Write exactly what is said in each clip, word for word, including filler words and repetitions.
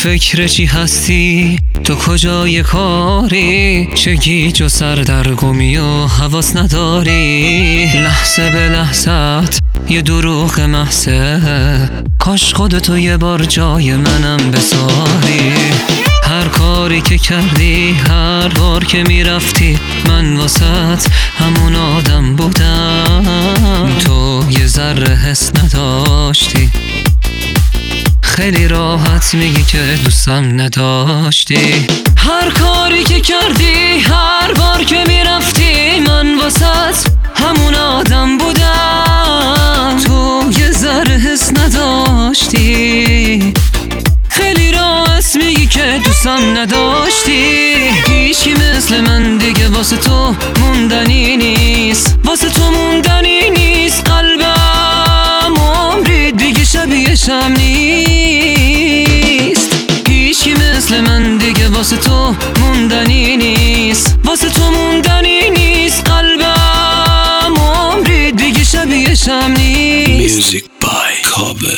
فکر چی هستی؟ تو کجای کاری؟ چه گیج و سردرگمی و حواس نداری؟ لحظه به لحظت یه دروغ محضه، کاش خودتو یه بار جای منم بذاری. هر کاری که کردی، هر بار که میرفتی، من واسط همون آدم بودم. تو یه ذره حس نداشتی، خیلی راحت میگی که دوستم نداشتی. هر کاری که کردی، هر بار که میرفتی، من واسط همون آدم بودم. تو یه ذره حس نداشتی، خیلی راحت میگی که دوستم نداشتی. هیچی مثل من دیگه واسه تو موندنی نیست، واسه تو موندنی نیست. قلبم عمری دیگه شبیه شم نیست. هیچی مثل من دیگه واسه تو موندنی نیست، واسه تو موندنی نیست. قلبم عمری دیگه شبیه شم نیست. Music by Kobe.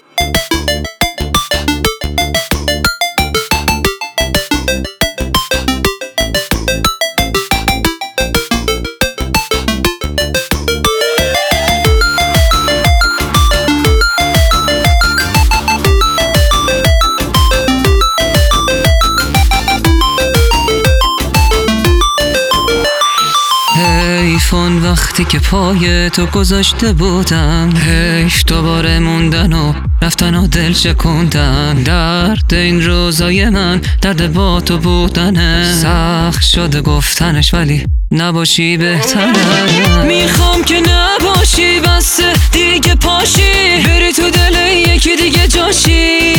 حیفان وقتی که پای تو گذاشته بودم، حیف دوباره موندن و رفتن و دل شکوندن. درد این روزای من درد با تو بودنه، سخت شده گفتنش ولی نباشی بهتره. میخوام که نباشی، بس دیگه پاشی، بری تو دل یکی دیگه جاشی.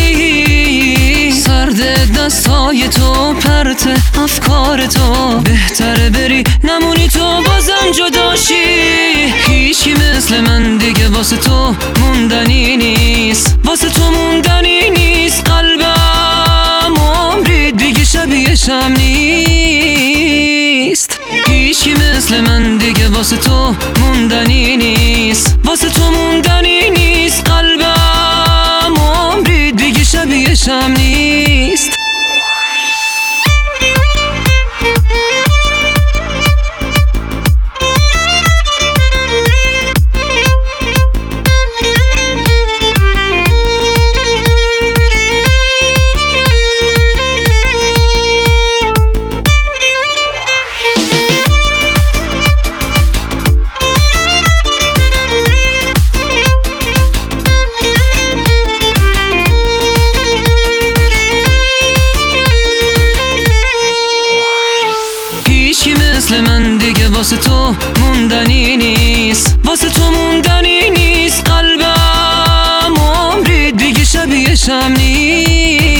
سرد دستای تو، پرت افکار تو، بهتره بری نمونی تو بازم جداشی. هیچی مثل من دیگه واسه تو موندنی نیست، واسه تو موندنی نیست. قلبم عمری دیگه شبیه شم نیست. هیچی مثل من دیگه واسه تو موندنی نیست، واسه تو موندنی نیست. قلبم عمری دیگه شبیه شم نیست. مثل من دیگه واسه تو موندنی نیست، واسه تو موندنی نیست. قلبم عمری دیگه شبیه شم نیست.